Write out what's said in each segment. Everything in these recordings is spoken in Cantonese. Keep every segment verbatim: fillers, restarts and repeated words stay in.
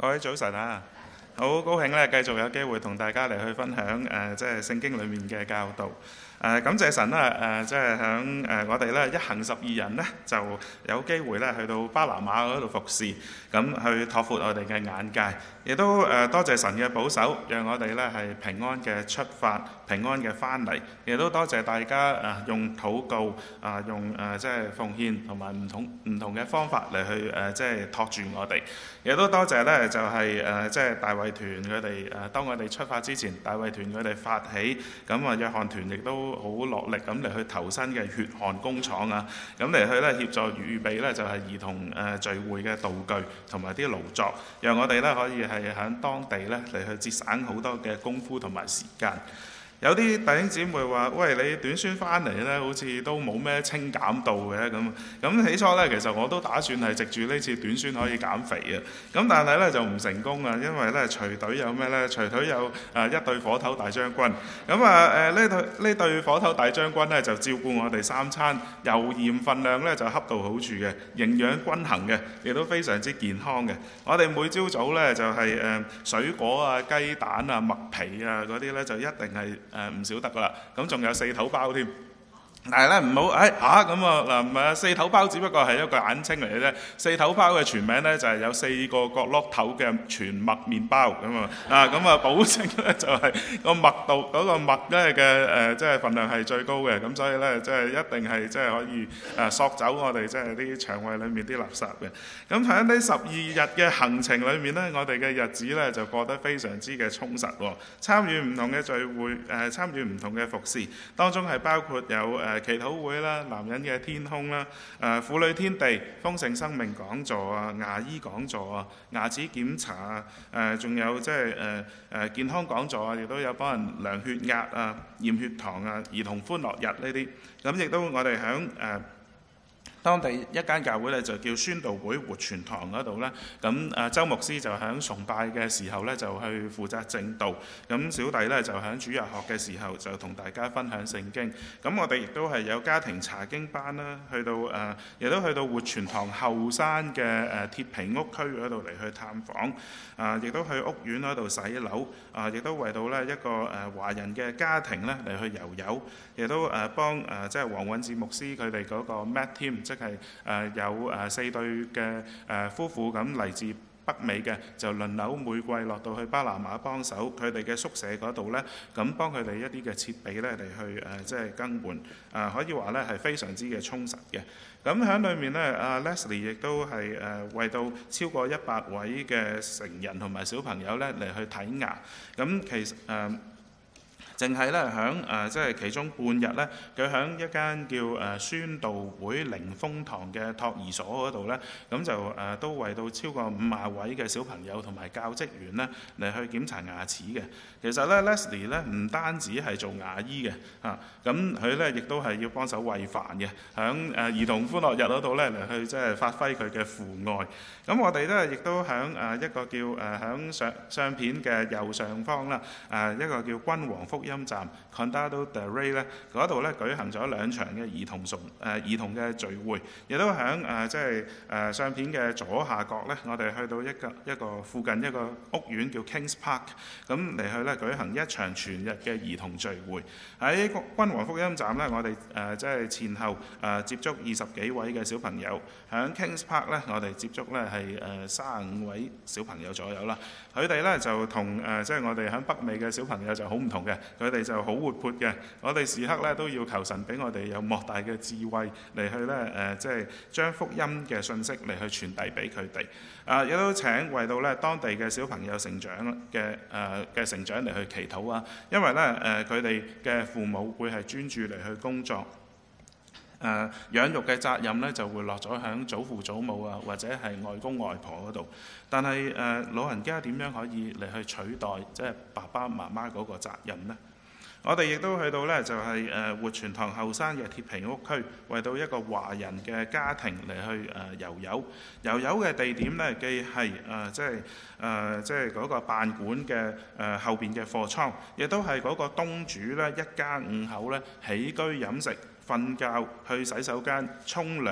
各位早晨啊！好高興咧，繼續有機會同大家嚟去分享誒、呃，即係聖經裡面嘅教導。誒、呃、感謝神啦！誒、呃、即係響誒我哋咧一行十二人咧，就有機會咧去到巴拿馬嗰度服侍，咁去拓闊我哋嘅眼界。亦都誒、呃、多謝神嘅保守，讓我哋咧係平安嘅出發，平安嘅翻嚟。亦都多謝大家誒、呃、用禱告啊、呃，用誒、呃、即係奉獻同埋唔同唔同嘅方法嚟去誒、呃、即係托住我哋。亦都多謝咧，就係、是、誒、呃、即係大衛團佢哋誒，當我哋出發之前，大衛團佢哋發起，咁啊約翰團亦都好落力咁嚟去投身嘅血汗工廠啊，咁嚟去咧協助預備咧就係、是、兒童誒、呃、聚會嘅道具同埋啲勞作，讓我哋咧可以係喺當地咧嚟去節省好多嘅功夫同埋時間。有啲弟兄姊妹話：喂，你短宣翻嚟咧，好似都冇咩清減到嘅咁。咁起初咧，其實我都打算係藉住呢次短宣可以減肥嘅。咁但係咧就唔成功啊，因為咧隨隊有咩咧？隨隊有誒一隊火頭大將軍。咁啊誒呢隊呢隊火頭大將軍咧就照顧我哋三餐，油鹽分量咧就恰到好處嘅，營養均衡嘅，亦都非常之健康嘅。我哋每朝早咧就係誒水果啊、雞蛋啊、麥皮啊嗰啲咧就一定係。誒唔少得噶啦，咁仲有四頭包添。但係咧唔好誒嚇咁啊嗱，唔係啊，四頭包只不過係一個簡稱嚟嘅啫。四頭包嘅全名咧就係、是、有四個角落頭嘅全麥麵包咁啊啊咁啊，保證咧就係、是、個麥度嗰、那個麥咧嘅誒，即係份量係最高嘅。咁所以咧即係一定係即係可以誒索走我哋即係啲腸胃裡面啲垃圾嘅。咁喺呢十二日嘅行程裏面咧，我哋嘅日子咧就過得非常之嘅充實喎。參與唔同嘅聚會誒、呃，參與唔同嘅服侍，當中係包括有誒。呃祈禱會啦、男人嘅天空啦、誒婦女天地、豐盛生命講座啊、牙醫講座啊、牙齒檢查啊、誒仲有即係誒誒健康講座啊，亦都有幫人量血壓啊、驗血糖啊、兒童歡樂日呢啲，咁亦都我哋響誒當地一間教會咧就叫宣道會活泉堂嗰度咧，咁誒周牧師就喺崇拜嘅時候咧就去負責證道，咁小弟咧就喺主日學嘅時候就同大家分享聖經。咁我哋亦都係有家庭查經班啦，去到誒亦都去到活泉堂後山嘅誒鐵皮屋區嗰度嚟去探訪，啊亦都去屋苑嗰度洗樓，啊亦都為到咧一個誒華人嘅家庭咧嚟去遊遊，亦都誒幫誒即係黃允志牧師佢哋嗰個 Mat Team。即係誒有誒四對嘅誒夫婦咁嚟自北美嘅，就輪流每季落到去巴拿馬幫手佢哋嘅宿舍嗰度咧，咁幫佢哋一啲嘅設備咧嚟去誒即係更換，啊可以話咧係非常之嘅充實嘅。咁喺裏面咧，阿 Leslie 亦都係誒為到超過一百位嘅成人同埋小朋友咧嚟去睇牙。咁其實誒。呃淨係咧響誒即係其中半日咧，佢響一間叫誒宣道會靈豐堂嘅托兒所嗰度咧，咁就誒、呃、都為到超過五十位嘅小朋友同埋教職員咧嚟去檢查牙齒嘅。其實咧 Leslie 咧唔單止係做牙醫嘅嚇，咁佢咧亦都係要幫手餵飯嘅，響誒兒童歡樂日嗰度咧嚟去即係發揮佢嘅父愛。咁我哋咧亦都響誒一個叫誒響相相片嘅右上方啦，誒一個叫君王福音站 Condado del Rey 咧嗰度咧舉行咗兩場嘅兒童崇誒兒童嘅聚會，亦都響誒即係誒相片嘅左下角咧，我哋去到一個一個附近一個屋苑叫 Kings Park， 咁嚟去咧舉行一場全日嘅兒童聚會。喺君王福音站咧，我哋誒即係前後誒接觸二十幾位嘅小朋友，響 Kings Park 咧，我哋接觸咧係誒三十五位小朋友左右啦。佢哋咧就同誒即係我哋喺北美嘅小朋友就好唔同嘅，佢哋就好活潑嘅。我哋時刻咧都要求神俾我哋有莫大嘅智慧嚟去咧誒，即係將福音嘅信息嚟去傳遞俾佢哋。啊，亦都請為到咧當地嘅小朋友成長嘅誒嘅成長嚟去祈禱啊，因為咧誒佢哋嘅父母會係專注嚟去工作。誒、呃、養育嘅責任咧就會落咗響祖父祖母啊，或者係外公外婆嗰度。但係誒、呃、老人家點樣可以嚟去取代即係爸爸媽媽嗰個責任呢？我哋亦都去到咧就係、是、誒、呃、活泉堂後山嘅鐵皮屋區，為到一個華人嘅家庭嚟去誒、呃、遊遊。遊遊嘅地點咧，既係誒即係誒即係嗰個辦館嘅誒、呃、後邊嘅貨倉，亦都係嗰個東主咧一家五口咧起居飲食、瞓覺、去洗手間、沖涼、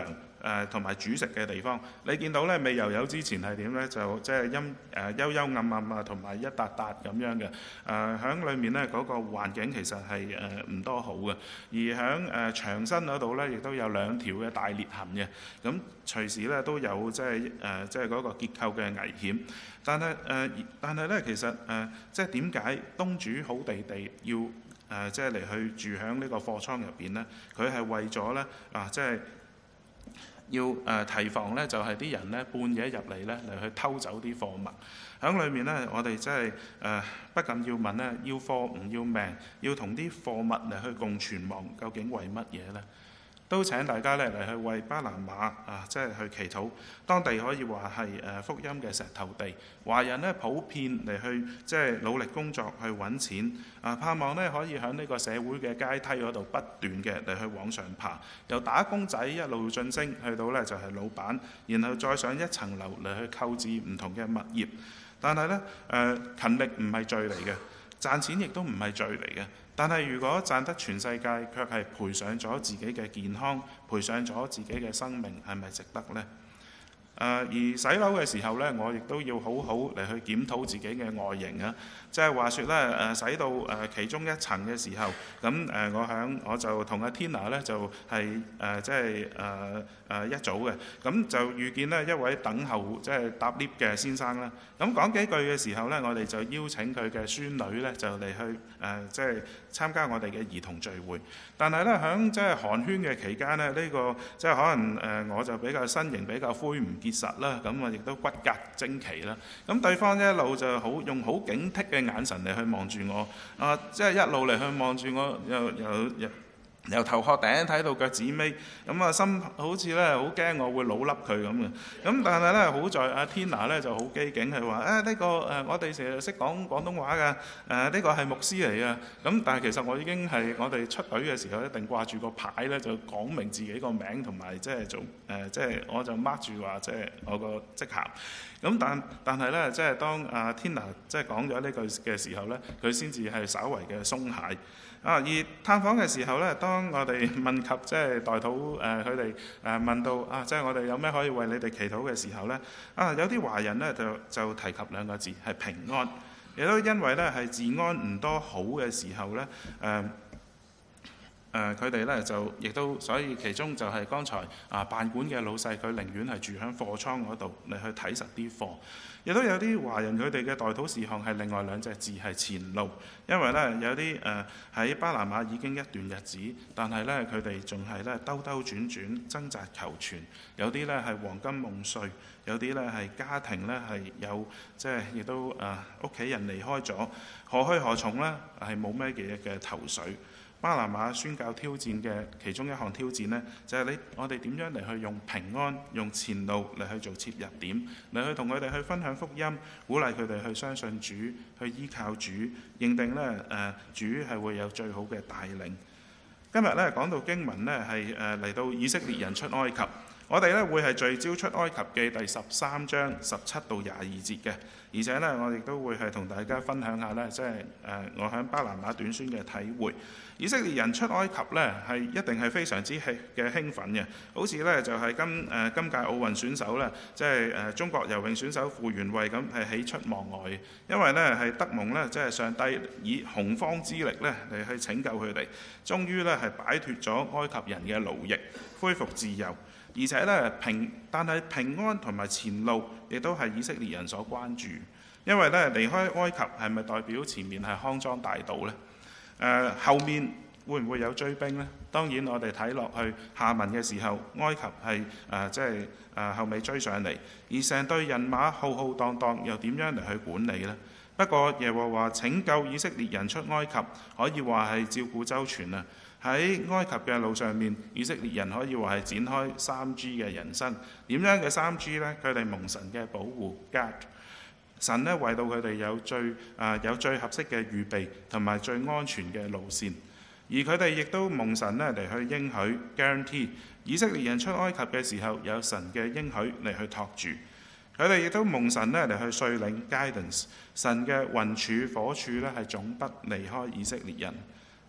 誒同埋煮食嘅地方。你見到咧未油油之前係點咧？就即係陰誒幽幽暗暗啊，同埋一笪笪咁樣嘅。誒喺裏面咧嗰個環境其實係誒唔多好嘅。而喺誒牆身嗰度咧，亦都有兩條嘅大裂痕嘅。咁隨時咧都有即係誒即係嗰個結構嘅危險。但係誒、呃，但係咧其實誒、呃，即係點解東主好地地要誒、呃、即係嚟去住喺呢個貨倉入邊咧？佢係為咗咧啊，即係要誒、呃、提防咧，就係、是、啲人咧半夜入嚟咧嚟去偷走啲貨物。喺裏面咧，我哋真係誒不禁要問咧：要貨唔要命，要同啲貨物嚟去共存亡，究竟為乜嘢咧？都請大家咧嚟去為巴拿馬啊，即係去祈禱。當地可以話係誒福音嘅石頭地，華人咧普遍嚟去即係努力工作去揾錢啊，盼望咧可以喺呢個社會嘅階梯嗰度不斷嘅嚟去往上爬，由打工仔一路晉升去到咧就係老闆，然後再上一層樓嚟去購置唔同嘅物業。但係咧誒勤力唔係罪嚟嘅，賺錢亦都唔係罪嚟嘅。但係如果賺得全世界，卻係賠上咗自己嘅健康，賠上咗自己嘅生命，係咪值得呢？誒、呃、而洗樓嘅時候呢，我亦都要好好嚟去檢討自己嘅外形啊！即係話説咧誒，洗到誒其中一層嘅時候，咁誒我響我就同阿 Tina 咧就係誒即係誒誒一組嘅，咁就遇見咧一位等候即係搭 lift 嘅先生啦。咁講幾句嘅時候咧，我哋就邀請佢嘅孫女咧就嚟去誒即係參加我哋嘅兒童聚會。但係咧響即係寒暄嘅期間咧，呢、這個即係可能誒我就比較身形比較魁梧結實啦，咁我亦都骨骼精奇啦。咁對方一路就好用好警惕嘅眼神嚟去望住我，啊，即係一路嚟去望住我，又又又由頭殼頂睇到腳趾尾，咁啊心好似咧好驚我會老笠佢咁嘅。咁但係咧好在阿 Tina 咧就好機警，係話啊呢個誒我哋成日識講廣東話㗎，誒呢個係牧師嚟㗎。咁但係其實我已經係我哋出隊嘅時候一定掛住個牌咧，就講明自己個名同埋即係做誒即係我就 mark 住話即係我個職銜。咁但但係咧即係當阿 Tina 即係講咗呢句嘅時候咧，佢先至係稍為嘅鬆懈。啊！而探訪嘅時候咧，當我哋問及即係代禱誒佢哋誒問到啊，即係我哋有咩可以為你哋祈禱嘅時候咧，啊有啲華人咧就就提及兩個字係平安，亦都因為咧係治安唔多好嘅時候咧誒。誒佢哋咧就亦都，所以其中就係剛才啊辦館嘅老細，佢寧願係住喺貨倉嗰度嚟去睇實啲貨。亦都有啲華人佢哋嘅代禱事項係另外兩隻字係前路，因為咧有啲誒喺巴拿馬已經一段日子，但係咧佢哋仲係咧兜兜轉轉掙扎求存，有啲咧係黃金夢碎，有啲咧係家庭咧係有即係亦都誒屋企人離開咗，何去何從咧係冇咩嘢嘅頭緒。巴拿馬宣教挑戰嘅其中一項挑戰呢，就係、是、你我哋點樣嚟去用平安、用前路嚟去做切入點，嚟去同佢哋去分享福音，鼓勵佢哋去相信主，去依靠主，認定咧誒、呃、主係會有最好嘅帶領。今日咧講到經文呢，係誒嚟到以色列人出埃及，我哋咧會係聚焦出埃及記第十三章十七到廿二節嘅，而且咧我亦都會係同大家分享下咧，即係誒我喺巴拿馬短宣嘅體會。以色列人出埃及咧係一定係非常之興嘅興奮嘅，好似咧就係、是、今誒、呃、今屆奧運選手咧，即係誒中國游泳選手傅園慧咁係喜出望外嘅，因為咧係德蒙咧即係上帝以洪荒之力咧嚟去拯救佢哋，終於咧係擺脱咗埃及人嘅奴役，恢復自由。而且咧平，但係平安同埋前路亦都係以色列人所關注，因為咧離開埃及係咪代表前面係康莊大道呢？誒、呃、後面會唔會有追兵呢？當然我哋睇落去下文嘅時候，埃及係誒即係誒後尾追上嚟，而成隊人馬浩浩蕩蕩，又點樣嚟去管理呢？不過耶和華拯救以色列人出埃及，可以話係照顧周全啊！喺埃及嘅路上面，以色列人可以話係展開三 G 嘅人生。點樣嘅三 G 呢？佢哋蒙神嘅保護 ，guard。神咧為到佢哋有最啊、呃、有最合適嘅預備同埋最安全嘅路線，而佢哋亦都蒙神咧嚟去應許 guarantee 以色列人出埃及嘅時候有神嘅應許嚟去托住，佢哋亦都蒙神咧嚟去率領 guidance， 神嘅雲柱火柱咧係總不離開以色列人。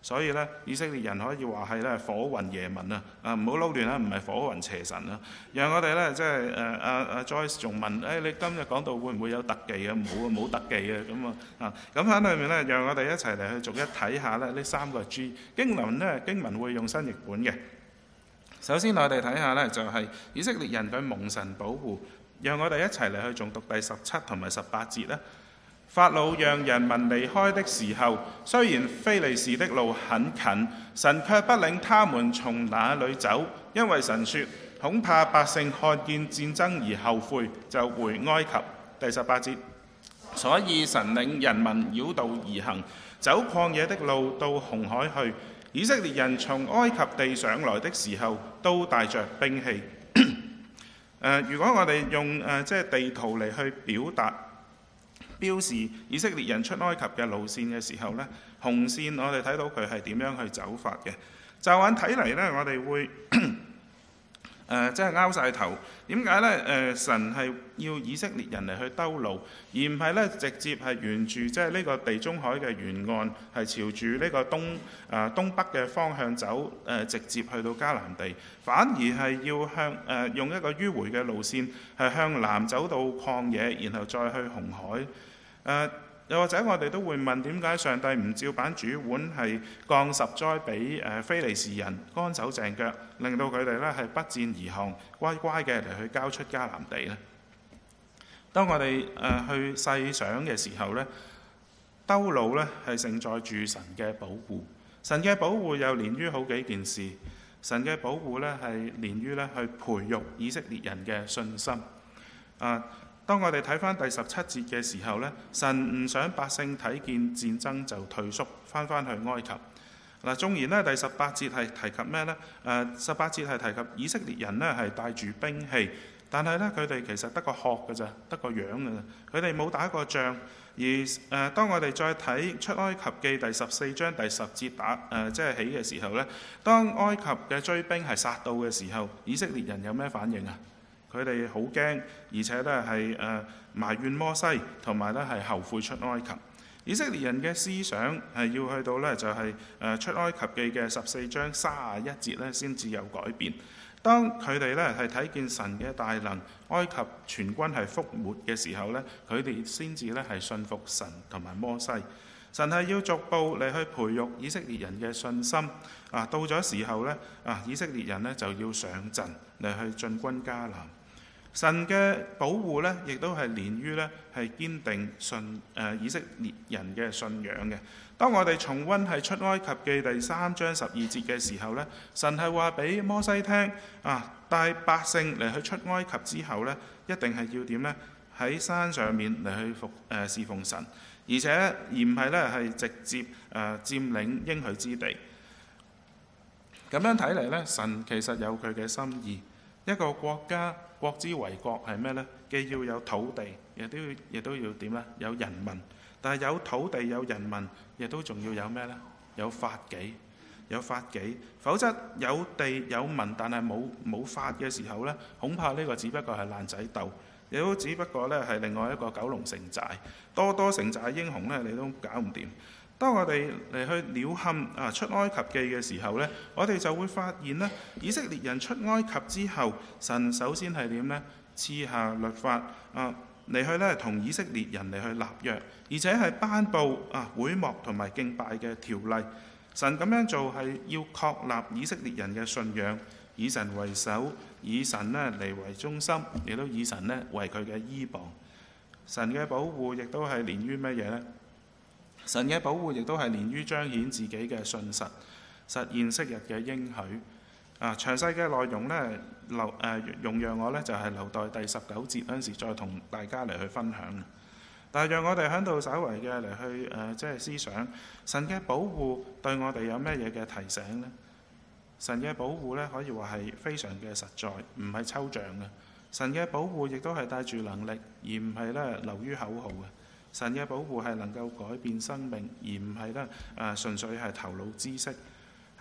所以咧，以色列人可以話係咧火雲耶民啊！啊，唔好撈亂啦，唔係火雲邪神啊！讓我哋咧即係誒阿阿 Joyce 仲問誒、哎、你今日講到會唔會有特技啊？冇啊，冇特技啊！咁啊啊咁喺裏面咧，讓我哋一齊嚟去逐一睇下咧呢三個 G 經文咧，經文會用新譯本嘅。首先我哋睇下咧就係、是、以色列人佢蒙神保護，讓我哋一齊嚟去重讀第十七同埋十八節啦。法老讓人民離開的時候，雖然非利士的路很近，神卻不領他們從那裏走，因為神說恐怕百姓看見戰爭而後悔，就回埃及。第十八節，所以神領人民繞道而行，走曠野的路到紅海去。以色列人從埃及地上來的時候，都帶着兵器。呃、如果我哋用、呃、即係地圖嚟去表達標示以色列人出埃及嘅路線嘅時候呢，紅線我哋睇到佢係點樣去走法嘅。驟眼睇嚟呢，我哋會誒即係拗晒頭。點解呢？誒、呃、神係要以色列人嚟去兜路，而唔係咧直接係沿住即係呢個地中海嘅沿岸，係朝住呢個東誒、呃、東北嘅方向走，誒、呃、直接去到迦南地，反而係要向誒、呃、用一個迂迴嘅路線，係向南走到曠野，然後再去紅海。誒、呃、又或者我哋都會問，點解上帝唔照板煮碗係降十災俾誒非利士人乾手淨腳，令到佢哋咧係不戰而降，乖乖嘅嚟去交出迦南地呢？當我哋誒、呃、去細想嘅時候呢，兜路呢係承載住神嘅保護。神嘅保護又連於好幾件事。神嘅保護呢係連於咧去培育以色列人嘅信心。啊！當我哋睇翻第十七節嘅時候呢，神唔想百姓睇見戰爭就退縮，翻返去埃及。嗱，縱然呢，第十八節係提及咩呢？誒，十八節係提及以色列人呢係帶住兵器，但係呢，佢哋其實得個殼㗎咋，得個樣㗎咋，佢哋冇打過仗。而誒、呃，當我哋再睇出埃及記第十四章第十節打誒、呃，即係起嘅時候呢，當埃及嘅追兵係殺到嘅時候，以色列人有咩反應啊？佢哋好驚，而且咧係誒埋怨摩西，同埋咧係後悔出埃及。以色列人嘅思想係要去到咧就係誒出埃及記嘅十四章三十一節咧先至有改變。當佢哋咧係睇見神嘅大能，埃及全軍係覆沒嘅時候咧，佢哋先至咧係信服神同埋摩西。神係要逐步嚟去培育以色列人嘅信心。啊，到咗時候咧，啊以色列人咧就要上陣嚟去進軍迦南。神嘅保護呢，亦都係連於呢係堅定信誒、呃、以色列人嘅信仰嘅。當我哋重溫係出埃及記第三章十二節嘅時候呢，神係話俾摩西聽啊，帶百姓嚟去出埃及之後呢，一定係要點呢？喺山上面嚟去服誒、呃、侍奉神，而且而唔係呢係直接誒、呃、佔領應許之地。咁樣睇嚟呢，神其實有佢嘅心意。一個國家國之為國係咩呢？既要有土地，亦都要亦都要點呢？有人民。但係有土地有人民，亦都仲要有咩呢？有法紀，有法紀。否則有地有民，但係冇冇法嘅時候呢，恐怕呢個只不過係爛仔鬥，亦都只不過呢係另外一個九龍城寨，多多城寨英雄呢，你都搞唔掂。當我哋嚟去鳥瞰啊出埃及記嘅時候呢，我哋就會發現呢，以色列人出埃及之後，神首先係點呢？賜下律法啊，嚟去呢同以色列人嚟去立約，而且係頒布啊會幕同埋敬拜嘅條例。神咁樣做係要確立以色列人嘅信仰，以神為首，以神呢嚟為中心，亦都以神呢為佢嘅依傍。神嘅保護亦都係連於乜嘢呢？神嘅保護亦都係連於彰顯自己嘅信實，實現昔日嘅應許。啊，詳細嘅內容呢，留誒、呃、容讓我呢就係、是、留待第十九節嗰陣時再同大家嚟去分享。但係讓我哋喺度稍為嘅嚟去誒、呃，即係思想神嘅保護對我哋有咩嘢嘅提醒呢？神嘅保護呢，可以話係非常嘅實在，唔係抽象嘅。神嘅保護亦都係帶住能力，而唔係咧流於口號嘅。神嘅保護係能夠改變生命，而唔係咧誒純粹係頭腦知識，係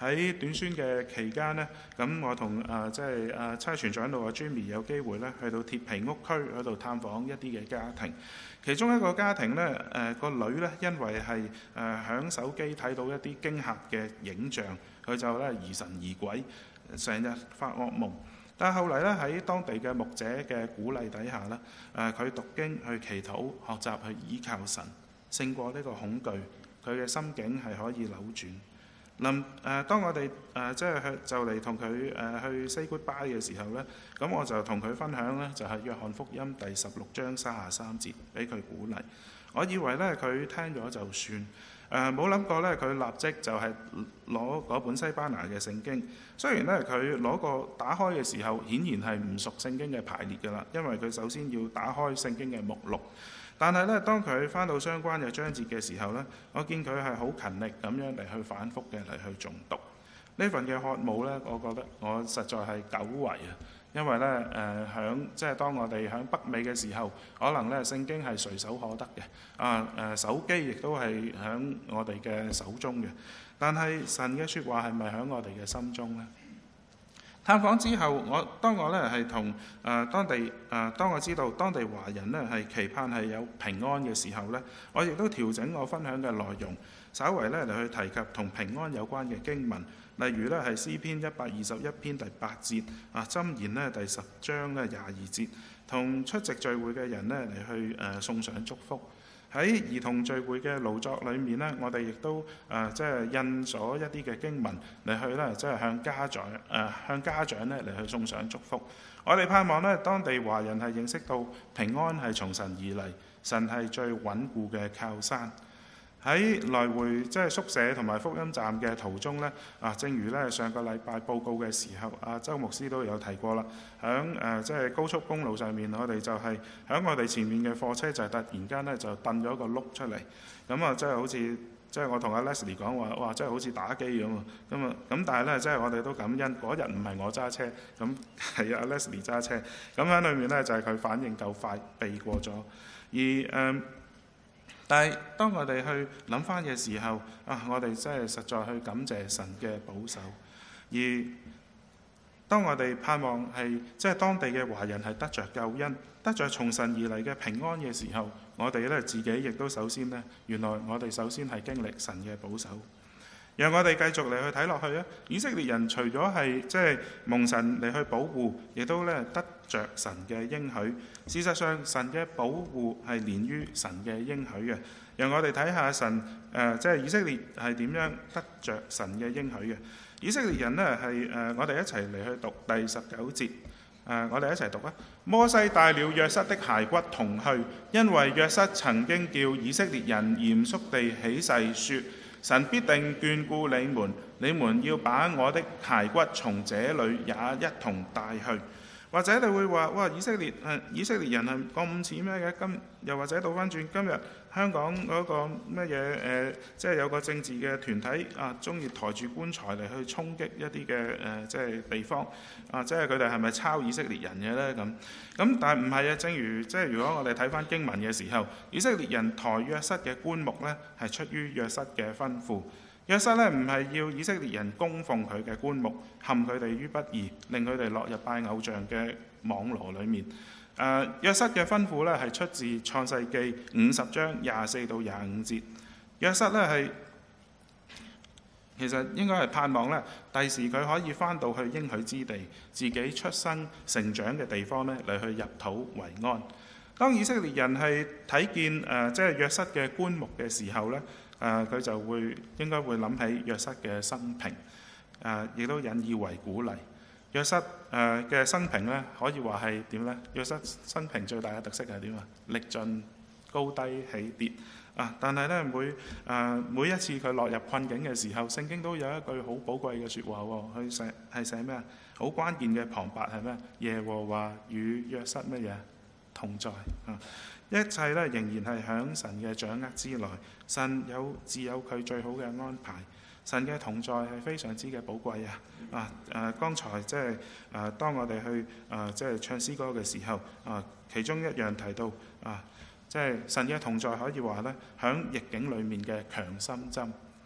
喺短宣嘅期間呢，咁我同誒即係誒差傳長老阿 Jimmy 有機會咧去到鐵皮屋區嗰度探訪一啲嘅家庭。其中一個家庭呢，誒、呃、個女呢，因為係誒響手機睇到一啲驚嚇嘅影像，佢就咧疑神疑鬼，成日發惡夢。但係後嚟咧喺當地嘅牧者嘅鼓勵底下咧，誒佢讀經去祈禱，學習去倚靠神，勝過呢個恐懼，佢嘅心境係可以扭轉。臨誒當我哋誒即係去就嚟同佢誒去 say goodbye 嘅時候咧，咁我就同佢分享咧，就係約翰福音第十六章三十三節，俾佢鼓勵。我以為咧佢聽咗就算。誒冇諗過咧，佢立即就係攞嗰本西班牙嘅聖經。雖然咧佢攞個打開嘅時候，顯然係唔熟聖經嘅排列㗎啦，因為佢首先要打開聖經嘅目錄。但係咧，當佢翻到相關嘅章節嘅時候咧，我見佢係好勤力咁樣嚟去反覆嘅嚟去誦讀。呢份嘅渴慕咧，我覺得我實在係久違啊！因為咧誒響即係當我哋響北美嘅時候，可能咧聖經係隨手可得嘅，啊誒手機亦都係響我哋嘅手中嘅。但係神嘅説話係咪響我哋嘅心中呢？探訪之後，我當我咧係同誒當地誒、呃、當我知道當地華人咧係期盼係有平安嘅時候咧，我亦都調整我分享嘅內容，稍為咧嚟去提及同平安有關嘅經文。例如咧係詩篇一百二十一篇第八節啊，箴言咧第十章咧廿二節，同出席聚會嘅人咧嚟去誒、呃、送上祝福。喺兒童聚會嘅勞作裏面呢，我哋亦都誒、呃、即係印咗一啲嘅經文嚟去咧，即係向家長誒、呃、向家長咧嚟去送上祝福。我哋盼望咧，當地華人係認識到平安係從神而嚟，神係最穩固嘅靠山。喺來回即係宿舍同埋福音站嘅途中呢，啊，正如咧上個禮拜報告嘅時候，阿周牧師都有提過啦。響誒即係高速公路上面，我哋就係響我哋前面嘅貨車就突然間咧就掟咗個轆出嚟，咁啊即係好似即係我同阿 Leslie 講話，哇！即係好似打機咁啊，咁啊咁，但係咧即係我哋都感恩嗰日唔係我揸車，咁係阿 Leslie 揸車，咁喺裏面咧就係佢反應夠快，避過咗，而誒。呃但係，當我哋去諗翻嘅時候，啊，我哋真係實在去感謝神嘅保守。而當我哋盼望係即係當地嘅華人係得着救恩、得着從神而嚟嘅平安嘅時候，我哋咧自己亦都首先呢，原來我哋首先係經歷神嘅保守。讓我哋繼續嚟去睇落去啊！以色列人除咗係即係蒙神嚟去保護，亦都咧得着神嘅應許。事實上，神嘅保護係連於神嘅應許嘅。讓我哋睇下神誒、呃，即係以色列係點樣得着神嘅應許嘅。以色列人呢係誒，我哋一齊嚟去讀第十九節。誒、呃，我哋一齊讀啊！摩西帶了約瑟的骸骨同去，因為約瑟曾經叫以色列人嚴肅地起誓説：神必定眷顧你們，你們要把我的骸骨從這裏也一同帶去。或者你會話：哇！以色列係以色列人係咁似咩嘅？今又或者倒翻轉，今日香港嗰個乜嘢誒，即係有個政治嘅團體啊，中意抬住棺材嚟去衝擊一啲嘅誒，即係地方啊，即係佢哋係咪抄以色列人嘅呢？咁咁，但係唔係啊？正如即係如果我哋睇翻經文嘅時候，以色列人抬約瑟嘅棺木呢，係出於約瑟嘅吩咐。約瑟咧唔係要以色列人供奉佢嘅棺木，陷佢哋於不義，令佢哋落入拜偶像嘅網羅裡面。誒、呃，約瑟嘅吩咐咧係出自創世記五十章廿四到廿五節。約瑟咧係其實應該係盼望咧，第時佢可以翻到去應許之地，自己出生成長嘅地方咧嚟去入土為安。當以色列人係睇見誒、呃、即係約瑟嘅棺木嘅時候咧。誒佢、呃、就會應該會諗起約瑟嘅生平，誒、呃、亦都引以為鼓勵。約瑟誒嘅生平咧，可以話係點呢？約瑟生平最大嘅特色係點啊？歷盡高低起跌啊！但係咧每誒、呃、每一次佢落入困境嘅時候，聖經都有一句好寶貴嘅説話喎。佢寫係寫咩啊？好關鍵嘅旁白係咩？耶和華與約瑟乜嘢同在啊！一切咧仍然係喺神嘅掌握之內，神有自有佢最好嘅安排。神嘅同在係非常之嘅寶貴啊！啊誒、啊，剛才即係誒，當我哋去誒、啊、即係唱詩歌嘅時候，啊，其中一樣提到啊，即係神嘅同在可以話咧，喺逆境裡面嘅強心針。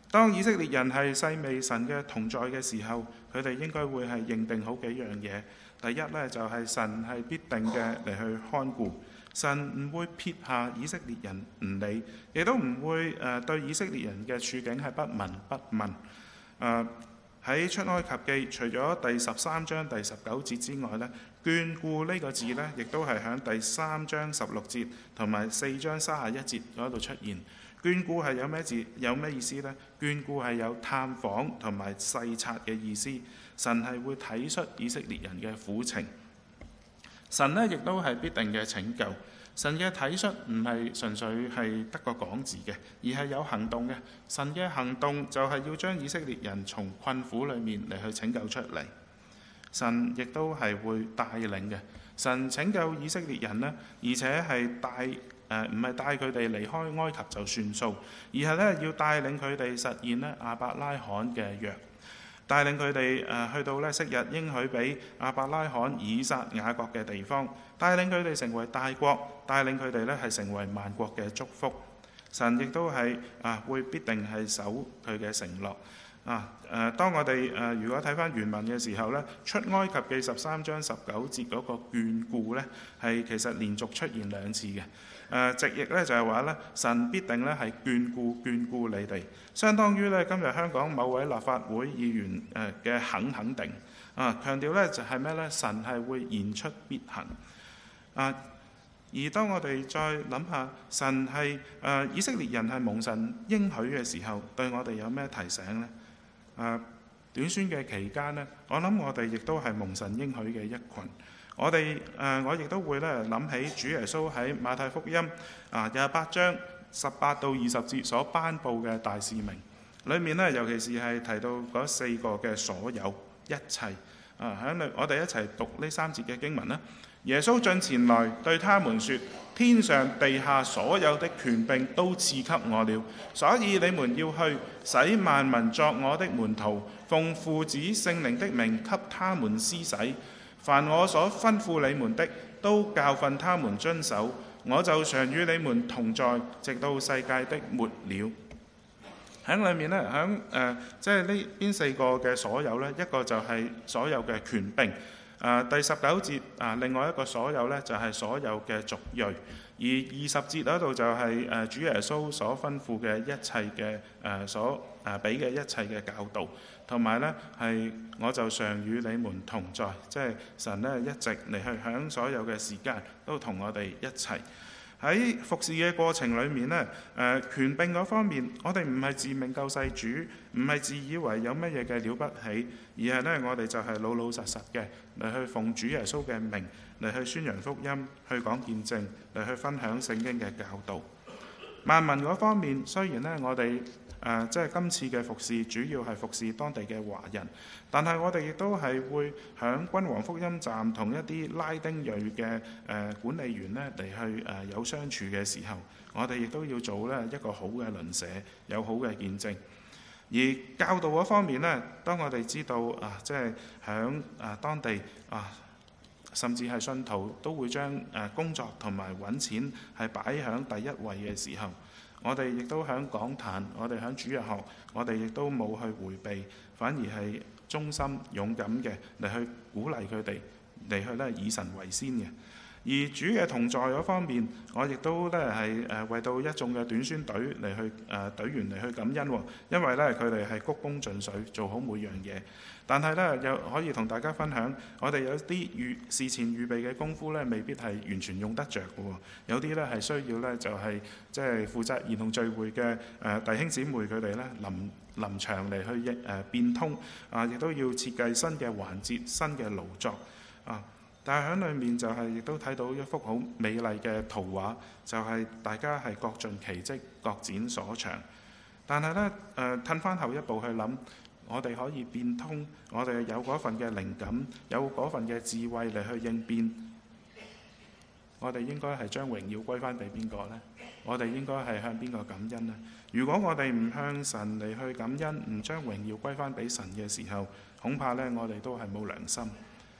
當以色列人係細味神嘅同在嘅時候，佢哋應該會係認定好幾樣嘢。第一呢，就係神係必定嘅嚟去看顧，神唔會撇下以色列人唔理，亦都唔會誒對以色列人嘅處境係不聞不問。誒喺出埃及記，除咗第十三章第十九節之外呢，眷顧呢個字呢，亦都係喺第三章十六節同埋四章三十一節嗰度出現。眷顧係有咩字？有咩意思呢？眷顧係有探訪同埋細察嘅意思。神係會體恤以色列人嘅苦情。神呢亦都係必定嘅拯救。神嘅體恤唔係純粹係得個講字嘅，而係有行動嘅。神嘅行動就係要將以色列人從困苦裏面嚟去拯救出嚟。神亦都係會帶領嘅。神拯救以色列人呢，而且係帶誒唔係帶佢哋離開埃及就算數，而係咧要帶領佢哋實現咧亞伯拉罕嘅約。帶領佢哋誒去到咧昔日應許俾亞伯拉罕、以撒、雅各嘅地方，帶領佢哋成為大國，帶領佢哋咧係成為萬國嘅祝福。神亦都係啊會必定係守佢嘅承諾啊誒。當我哋誒如果睇翻原文嘅時候咧，出埃及記十三章十九節嗰個眷顧咧係其實連續出現兩次嘅。誒直譯咧就係話咧，神必定咧係眷顧眷顧你哋，相當於咧今日香港某位立法會議員誒嘅肯肯定啊，強調咧就係咩咧？神係會言出必行啊！而當我哋再諗下，神係誒、呃、以色列人係蒙神應許嘅時候，對我哋有咩提醒呢？誒、啊、短宣嘅期間呢，我諗我哋亦都係蒙神應許嘅一群。我哋誒、呃、我亦都會咧諗起主耶穌喺馬太福音啊廿八章十八到二十節所頒布嘅大使命裏面呢，尤其是係提到嗰四個嘅所有一切啊，喺裏我哋一齊讀呢三節嘅經文啦。耶穌進前來對他們說：天上地下所有的權柄都賜給我了，所以你們要去，使萬民作我的門徒，奉父子聖靈的名給他們施洗。凡我所吩咐你們的，都教訓他們遵守。我就常與你們同在，直到世界的末了。喺裏面呢，喺誒、呃、即係呢邊四個嘅所有呢，一個就係所有嘅權柄。誒、呃、第十九節啊、呃，另外一個所有呢，就係、是、所有嘅族裔。而二十節嗰度就係、是、誒、呃、主耶穌所吩咐嘅一切嘅誒、呃、所誒俾嘅一切嘅教導。同埋呢，係我就常與你們同在，即係神呢一直嚟去響所有嘅時間都同我哋一齊喺服侍嘅過程裏面呢。誒、呃、權柄嗰方面，我哋唔係自命救世主，唔係自以為有乜嘢嘅了不起，而係呢，我哋就係老老實實嘅嚟去奉主耶穌嘅名嚟去宣揚福音，去講見證，嚟去分享聖經嘅教導。萬民嗰方面，雖然呢，我哋誒、呃，即係今次嘅服侍主要係服侍當地嘅華人，但係我哋亦都係會響君王福音站同一啲拉丁裔嘅誒、呃、管理員呢嚟去誒、呃、有相處嘅時候，我哋亦都要做呢一個好嘅鄰舍，有好嘅見證。而教導嗰方面呢，當我哋知道啊，即係響啊當地啊，甚至係信徒都會將誒工作同埋揾錢係擺喺第一位嘅時候，我哋亦都喺講壇，我哋喺主日學，我哋亦都冇去迴避，反而係忠心勇敢嘅嚟去鼓勵佢哋，嚟去咧以神為先嘅。而主嘅同在嗰方面，我亦都咧係誒為到一眾嘅短宣隊嚟去誒隊員嚟去感恩喎，因為咧佢哋係鞠躬盡瘁做好每樣嘢。但係咧又可以同大家分享，我哋有啲預事前預備嘅功夫咧，未必係完全用得着嘅喎。有啲咧係需要咧就係即係負責兒童聚會嘅誒弟兄姊妹佢哋咧臨臨場嚟去誒變通啊，亦都要設計新嘅環節、新嘅勞作啊。但係喺裏面就係亦都睇到一幅好美麗嘅圖畫，就係、是、大家係各盡其職、各展所長。但係咧誒，褪翻後一步去諗，我哋可以變通，我哋有嗰份嘅靈感，有嗰份嘅智慧嚟去應變。我哋應該係將榮耀歸翻俾邊個呢？我哋應該係向邊個感恩呢？如果我哋唔向神嚟去感恩，唔將榮耀歸翻俾神嘅時候，恐怕咧我哋都係冇良心。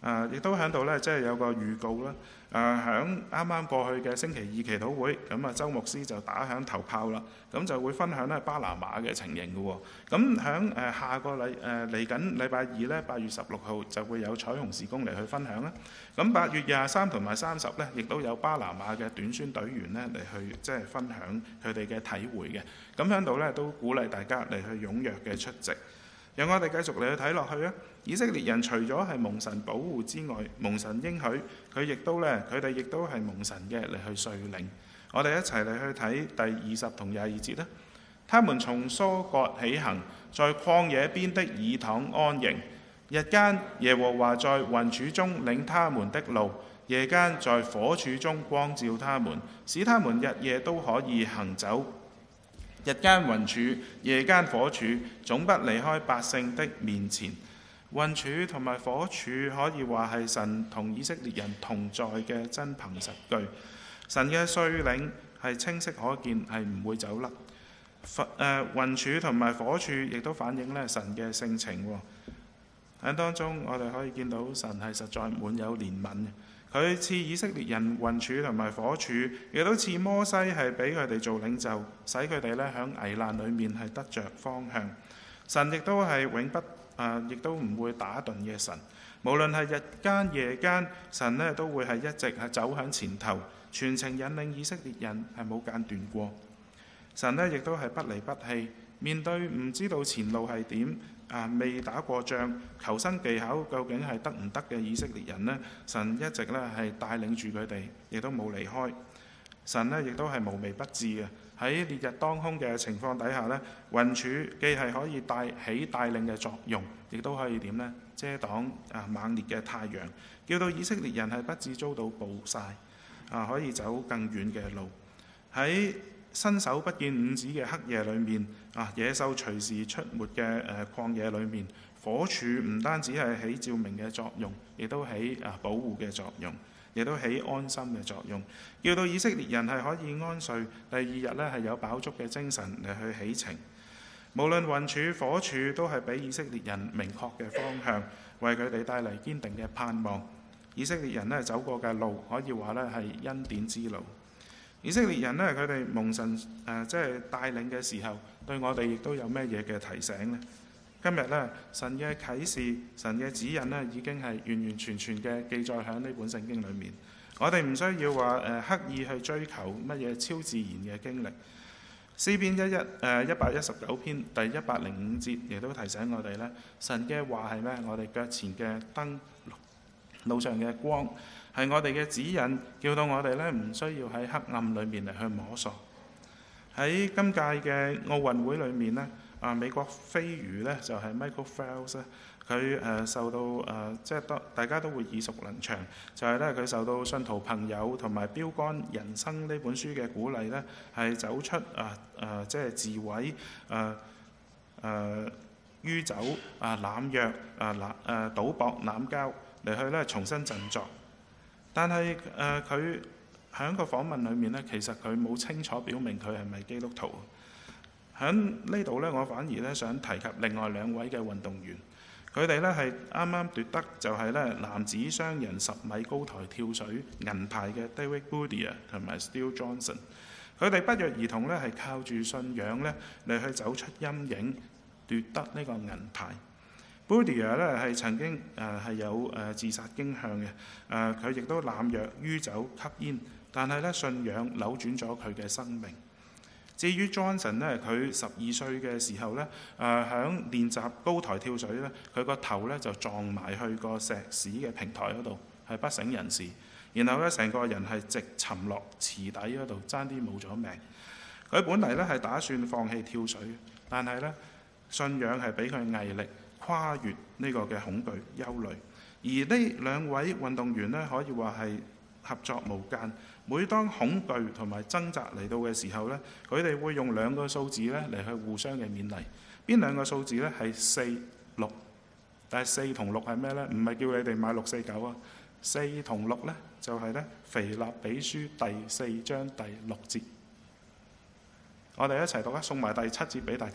啊，亦都喺度咧，即係有個預告啦。啊，響啱啱過去嘅星期二祈禱會，咁啊，周牧師就打響頭炮啦。咁就會分享咧巴拿馬嘅情形嘅喎。咁響誒下個禮誒嚟緊禮拜二咧，八月十六號就會有彩虹事工嚟去分享啦。咁八月廿三同埋三十咧，亦都有巴拿馬嘅短宣隊員咧嚟去即係分享佢哋嘅體會嘅。咁喺度咧都鼓勵大家嚟去踴躍嘅出席。讓我哋繼續嚟去睇落去啊！以色列人除咗係蒙神保護之外，蒙神應許佢亦都咧，佢哋亦都係蒙神嘅嚟去率領。我哋一齊嚟去睇第二十同廿二節啦。他們從疏割起行，在曠野邊的以躺安營。日間耶和華在雲柱中領他們的路，夜間在火柱中光照他們，使他們日夜都可以行走。日間雲柱，夜間火柱，總不離開百姓的面前。雲柱同埋火柱可以話係神同以色列人同在嘅真憑實據。神嘅率領係清晰可見，係唔會走甩。誒雲柱同埋火柱亦都反映咧神嘅性情喎。喺當中，我哋可以見到神係實在滿有憐憫嘅。佢賜以色列人雲柱同埋火柱，亦都賜摩西係俾佢哋做領袖，使佢哋咧喺危難裏面係得着方向。神亦都係永不啊，亦都唔會打盹嘅神。無論係日間夜間，神咧都會係一直係走喺前頭，全程引領以色列人係冇間斷過。神咧亦都係不離不棄，面對唔知道前路係點。啊！未打過仗，求生技巧究竟係得唔得嘅以色列人呢？神一直咧係帶領住佢哋，亦都冇離開。神呢亦都係無微不至嘅。喺烈日當空嘅情況底下呢，雲柱既係可以帶起帶領嘅作用，亦都可以點呢？遮擋啊猛烈嘅太陽，叫到以色列人係不致遭到暴曬啊，可以走更遠嘅路。喺伸手不見五指嘅黑夜裏面，啊野獸隨時出沒嘅誒曠野裏面，火柱唔單止係起照明嘅作用，亦都起啊保護嘅作用，亦都起安心嘅作用，叫到以色列人係可以安睡。第二日咧係有飽足嘅精神嚟去起程。無論雲柱火柱都係俾以色列人明確嘅方向，為佢哋帶嚟堅定嘅盼望。以色列人咧走過嘅路，可以話咧係恩典之路。以色列人呢，佢哋蒙神誒、呃、即係帶領嘅時候，對我哋亦都有咩嘢嘅提醒呢？今日呢，神嘅啟示、神嘅指引呢，已經係完完全全嘅記載喺呢本聖經裏面。我哋唔需要話誒、呃、刻意去追求乜嘢超自然嘅經歷。詩篇一一誒一百一十九篇第一百零五節，亦都提醒我哋呢，神嘅話係咩？我哋腳前嘅燈，路上嘅光。係我哋嘅指引，叫到我哋咧唔需要喺黑暗裏面嚟去摸索。喺今屆嘅奧運會裏面呢，啊美國飛魚呢就係、是、Michael Phelps 咧，佢誒受到誒、呃、即係都大家都會耳熟能詳，就係咧佢受到信徒朋友同埋標竿人生呢本書嘅鼓勵呢，係走出啊誒即係自毀誒誒酗酒啊濫藥啊濫誒賭博濫交嚟去咧重新振作。但係誒佢喺個訪問裏面呢，其實佢冇清楚表明佢係咪基督徒。喺呢度呢，我反而咧想提及另外兩位嘅運動員，佢哋呢係啱啱奪得就係咧男子雙人十米高台跳水銀牌嘅 David Boudia 同埋 Steele Johnson。佢哋不約而同呢係靠住信仰呢嚟去走出陰影，奪得呢個銀牌。Boudia 咧係曾經誒係有誒自殺傾向嘅，誒佢亦都濫藥、酗酒、吸煙，但係咧信仰扭轉咗佢嘅生命。至於 Johnson 咧，佢十二歲嘅時候咧，誒響練習高台跳水咧，佢個頭咧就撞埋去個石屎嘅平台嗰度，係不省人事。然後咧成個人係直沉落池底嗰度，爭啲冇咗命。佢本嚟咧係打算放棄跳水，但係咧信仰係俾佢毅力。跨越呢個嘅恐懼、憂慮，而呢兩位運動員呢，可以話係合作無間。每當恐懼同埋掙扎嚟到嘅時候呢，佢哋會用兩個數字呢嚟去互相嘅勉勵。邊兩個數字呢？係四六，但係四同六係咩呢？唔係叫你哋買六四九啊，四同六呢，就係呢腓立比書第四章第六節。我哋一齊讀啊，送埋第七節俾大家。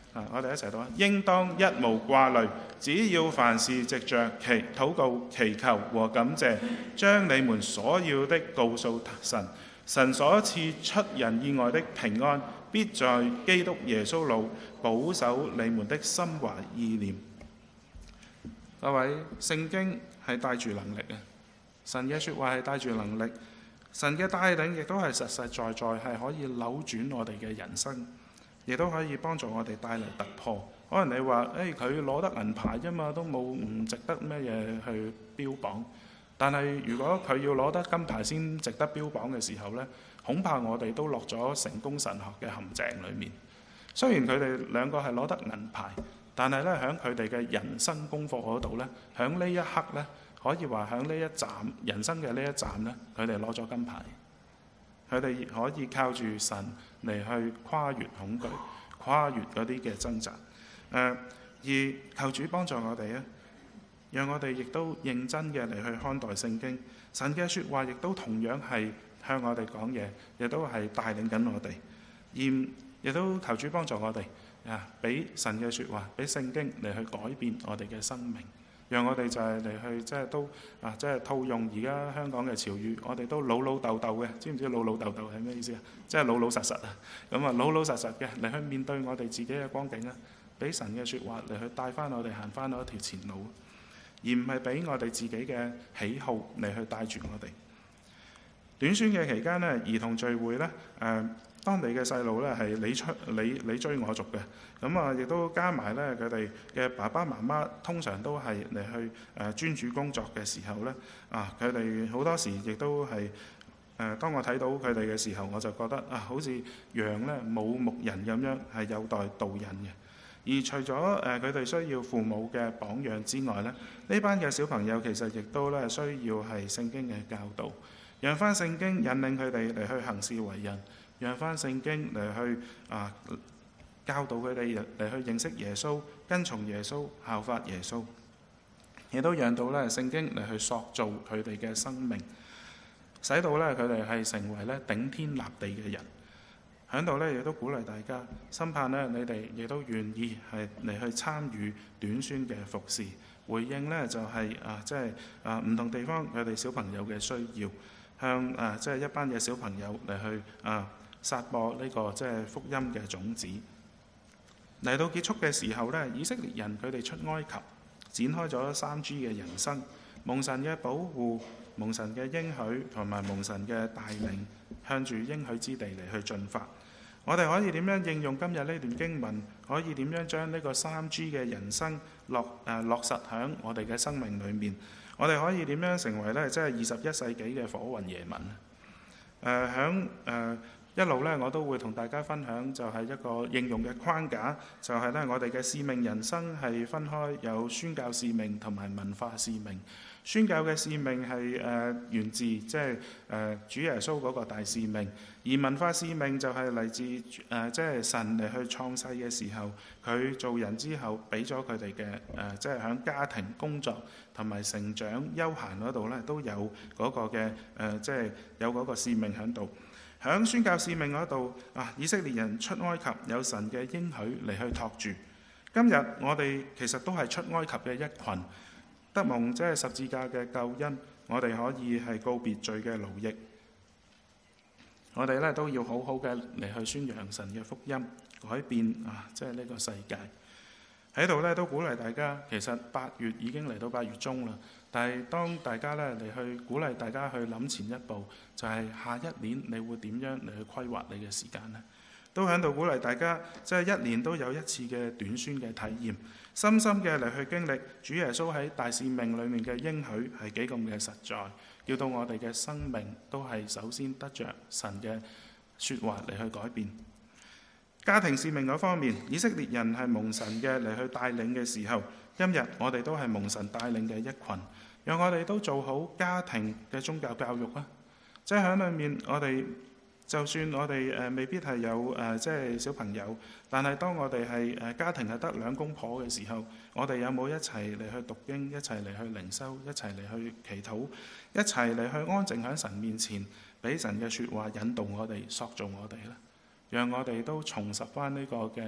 啊，我哋一齊讀啊！應當一無掛慮，只要凡事藉着祈禱告、祈求和感謝，將你們所要的告訴神。神所賜出人意外的平安，必在基督耶穌裏保守你們的心懷意念。各位，聖經係帶住能力嘅，神嘅説話係帶住能力，神嘅帶領亦都係實實在在係可以扭轉我哋嘅人生，亦都可以幫助我哋帶嚟突破。可能你話，誒佢攞得銀牌啫嘛，都冇唔值得咩嘢去標榜。但係如果佢要攞得金牌先值得標榜嘅時候呢，恐怕我哋都落咗成功神學嘅陷阱裡面。雖然佢哋兩個係攞得銀牌，但係咧喺佢哋嘅人生功課嗰度呢，喺呢一刻呢，可以話喺呢一站人生嘅呢一站呢，佢哋攞咗金牌。佢哋可以靠住神嚟去跨越恐懼，跨越嗰啲嘅掙扎。誒、呃，而求主幫助我哋啊！讓我哋亦都認真嘅嚟去看待聖經，神嘅説話亦都同樣係向我哋講嘢，亦都係帶領緊我哋，而亦都求主幫助我哋啊，俾神嘅説話，俾聖經嚟去改變我哋嘅生命，讓我哋就係嚟去即係都啊，即係套用而家香港嘅潮語，我哋都老老豆豆嘅，知唔知老老豆豆係咩意思啊？即係老老實實啊，咁啊老老實實嘅嚟去面對我哋自己嘅光景啊，俾神嘅説話嚟去帶翻我哋行翻嗰一條前路。而唔係俾我哋自己嘅喜好嚟去帶住我哋。短宣嘅期間呢，兒童聚會呢，誒、呃、當地嘅細路呢係你出你你追我逐嘅，咁啊亦都加埋呢，佢哋嘅爸爸媽媽通常都係嚟去誒、呃、專注工作嘅時候呢，啊佢哋好多時亦都係誒、呃、當我睇到佢哋嘅時候，我就覺得啊好似羊呢冇牧人咁樣係有待導引嘅。而除咗誒佢哋需要父母嘅榜樣之外咧，呢班嘅小朋友其實亦都咧需要係聖經嘅教導，讓翻聖經引領佢哋嚟去行事為人，讓翻聖經嚟去啊教導佢哋嚟去認識耶穌，跟從耶穌，效法耶穌，亦都讓到咧聖經嚟去塑造佢哋嘅生命，使到咧佢哋係成為咧頂天立地嘅人。喺度咧，亦都鼓勵大家，深盼咧你哋亦都願意係嚟去參與短宣嘅服侍，回應咧就係、是、啊，即係啊唔同地方佢哋小朋友嘅需要，向啊即係、就是、一班嘅小朋友嚟去啊撒播呢、這個即係、就是、福音嘅種子。嚟到結束嘅時候咧，以色列人佢哋出埃及，展開咗三 G 嘅人生，蒙神嘅保護，蒙神嘅應許同埋蒙神嘅帶領，向住應許之地嚟去進發。我哋可以點樣應用今日呢段經文？可以點樣將呢個三 G 嘅人生落誒、呃、落實喺我哋嘅生命裏面？我哋可以點樣成為咧即係二十一世紀嘅火雲耶民？誒響誒一路咧，我都會同大家分享，就係一個應用嘅框架，就係、是、咧我哋嘅使命人生係分開有宣教使命同埋文化使命。宣教嘅使命係誒、呃、源自即係誒主耶穌嗰個大使命，而文化使命就係嚟自誒即係神嚟去創世嘅時候，佢做人之後俾咗佢哋嘅誒即係喺家庭、工作同埋成長、休閒嗰度咧都有嗰個嘅誒即係有嗰個使命喺度。喺宣教使命嗰度啊，以色列人出埃及有神嘅應許嚟去托住。今日我哋其實都係出埃及嘅一群。得蒙即係十字架嘅救恩，我哋可以係告別罪嘅奴役。我哋咧都要好好嘅嚟去宣揚神嘅福音，改變啊！即係呢個世界喺度咧，都鼓勵大家。其實八月已經嚟到八月中啦，但係當大家咧嚟去鼓勵大家去諗前一步，就係、是、下一年你會點樣嚟去規劃你嘅時間呢？都喺度鼓勵大家，即係一年都有一次嘅短宣嘅體驗，深深嘅嚟去經歷主耶穌喺大使命裏面嘅應許係幾咁嘅實在，叫到我哋嘅生命都係首先得着神嘅説話嚟去改變。家庭使命嗰方面，以色列人係蒙神嘅嚟去帶領嘅時候，今日我哋都係蒙神帶領嘅一群，讓我哋都做好家庭嘅宗教教育啊！即係喺裏面我哋。就算我哋誒未必係有誒即係小朋友，但係當我哋係誒家庭係得兩公婆嘅時候，我哋有冇一齊嚟去讀經，一齊嚟去靈修，一齊嚟去祈禱，一齊嚟去安靜喺神面前，俾神嘅説話引導我哋、塑造我哋咧，讓我哋都重拾翻呢個嘅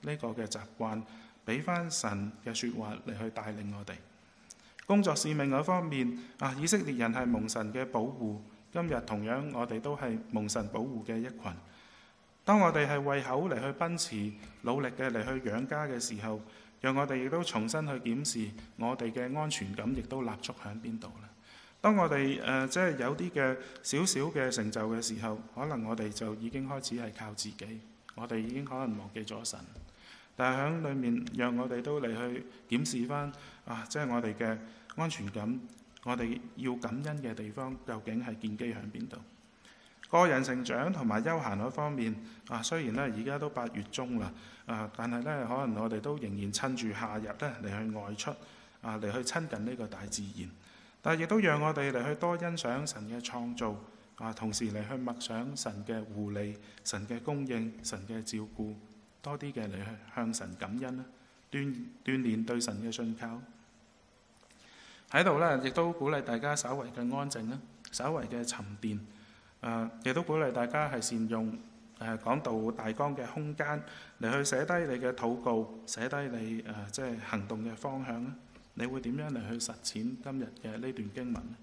呢個嘅習慣，俾翻神嘅説話嚟去帶領我哋。工作使命嗰方面啊，以色列人係蒙神嘅保護，今日同樣我哋都係蒙神保護嘅一群。當我哋係為口嚟去奔馳，努力嘅嚟去養家嘅時候，讓我哋亦都重新去檢視我哋嘅安全感，亦都立足喺邊度咧？當我哋誒即係有啲嘅少少嘅成就嘅時候，可能我哋就已經開始係靠自己，我哋已經可能忘記咗神。但係喺裏面，讓我哋都嚟去檢視翻啊，即係我哋嘅安全感，我哋要感恩嘅地方究竟係建基喺邊度？個人成長同埋休閒嗰方面啊，雖然咧而家都八月中啦，啊，但係咧可能我哋都仍然趁住夏日咧嚟去外出啊，嚟去親近呢個大自然。但係亦都讓我哋嚟去多欣賞神嘅創造啊，同時嚟去默想神嘅護理、神嘅供應、神嘅照顧，多啲嘅嚟去向神感恩啦，鍛鍛鍊對神嘅信靠。喺度咧，亦都鼓勵大家稍為嘅安靜啦，稍為嘅沉澱。誒、呃，亦都鼓勵大家係善用誒講道大綱嘅空間嚟去寫低你嘅禱告，寫低你誒、呃、即係行動嘅方向啦。你會點樣嚟去實踐今日嘅呢段經文呢？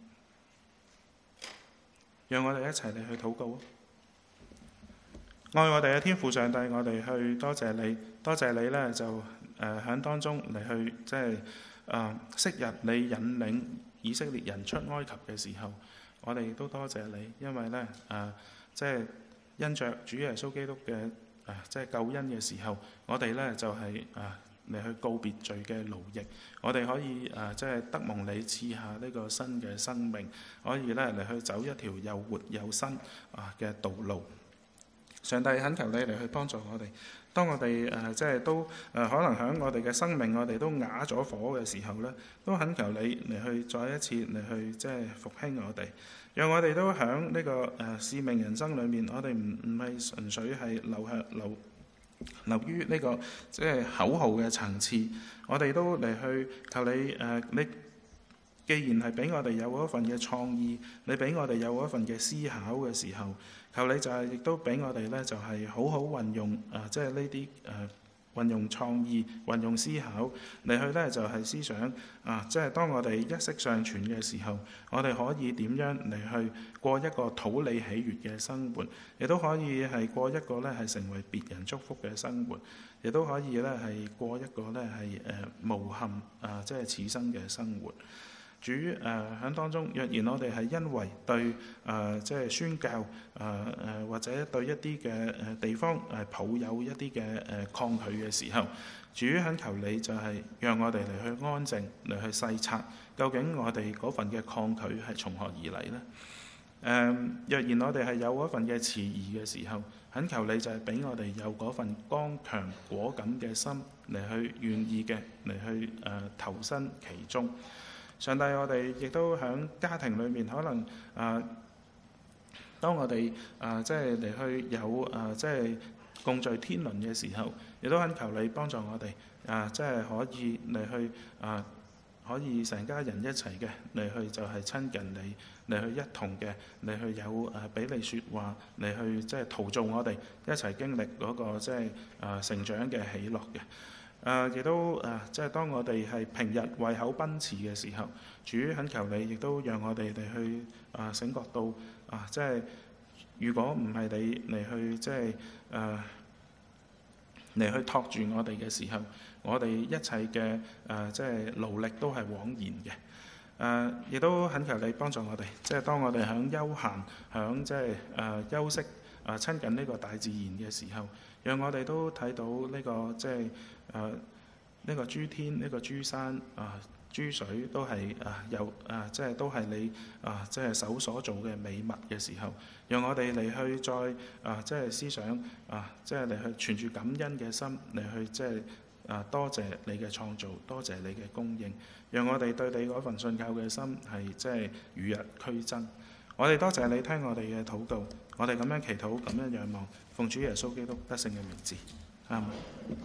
讓我哋一齊嚟去禱告。愛我哋嘅天父上帝，我哋去多謝你，多謝你呢，就誒喺、呃、當中嚟去即係誒昔日你引領以色列人出埃及嘅時候。我哋都多謝你，因為咧誒、呃，即係因着主耶穌基督嘅誒、呃，即係救恩嘅時候，我哋咧就係誒嚟去告別罪嘅奴役，我哋可以誒、呃、即係得蒙你賜下呢個新嘅生命，可以咧嚟去走一條又活又新啊嘅道路。上帝懇求你嚟去幫助我哋。當我哋誒、呃、即係都誒、呃、可能喺我哋嘅生命，我哋都啞咗火嘅時候咧，都懇求你嚟去再一次嚟去即係復興我哋，讓我哋都喺呢個誒、呃、使命人生裏面，我哋唔唔係純粹係留向留留於呢個即係口號嘅層次，我哋都嚟去求你誒、呃、你。既然係俾我哋有嗰份嘅創意，你俾我哋有嗰份嘅思考嘅時候，求你就係亦都俾我哋咧，就係好好運用啊，即係呢啲誒運用創意、運用思考嚟去咧，就係思想啊，即係當我哋一息尚存嘅時候，我哋可以點樣嚟去過一個討你喜悅嘅生活，亦都可以係過一個咧係成為別人祝福嘅生活，亦都可以咧係過一個咧係誒無憾啊，即係此生嘅生活。主誒喺、呃、當中，若然我哋係因為對誒、呃、即係宣教誒誒、呃、或者對一啲嘅誒地方誒抱有一啲嘅誒抗拒嘅時候，主懇求你就係讓我哋嚟去安靜嚟去細察，究竟我哋嗰份嘅抗拒係從何而嚟呢？誒、呃、若然我哋係有嗰份嘅遲疑嘅時候，懇求你就係俾我哋有嗰份剛強果敢嘅心嚟去願意嘅嚟去誒、呃、投身其中。上帝，我哋亦都喺家庭裏面，可能啊、呃，當我哋啊、呃、即係嚟去有啊、呃、即係共聚天倫嘅時候，亦都懇求你幫助我哋啊、呃，即係可以嚟去啊、呃，可以成家人一齊嘅嚟去就係親近你，嚟去一同嘅嚟去有啊俾你説話，嚟去即係陶造我哋一齊經歷嗰、那個即係啊、呃、成長嘅喜樂嘅。誒亦、呃、都誒、呃，即係當我哋係平日為口奔馳嘅時候，主懇求你，亦都讓我哋嚟去啊、呃、醒覺到啊、呃，即係如果唔係你嚟去即係誒嚟去托住我哋嘅時候，我哋一切嘅誒、呃、即係勞力都係枉然嘅。誒、呃、亦都懇求你幫助我哋，即係當我哋響休閒、響即係誒、呃、休息、啊、呃、親近呢個大自然嘅時候，讓我哋都睇到呢、這個即係。誒呢、呃這個諸天，呢、這個諸山啊、呃、諸水都係啊有啊，即係都係你啊，即係手所做嘅美物嘅時候，讓我哋嚟去再啊，即係思想啊，即係嚟去存住感恩嘅心嚟去，即係啊多謝你嘅創造，多謝你嘅供應，讓我哋對你嗰份信靠嘅心係即係與日俱增。我哋多謝你聽我哋嘅禱告，我哋咁樣祈禱，咁樣仰望，奉主耶穌基督得勝嘅名字，阿門。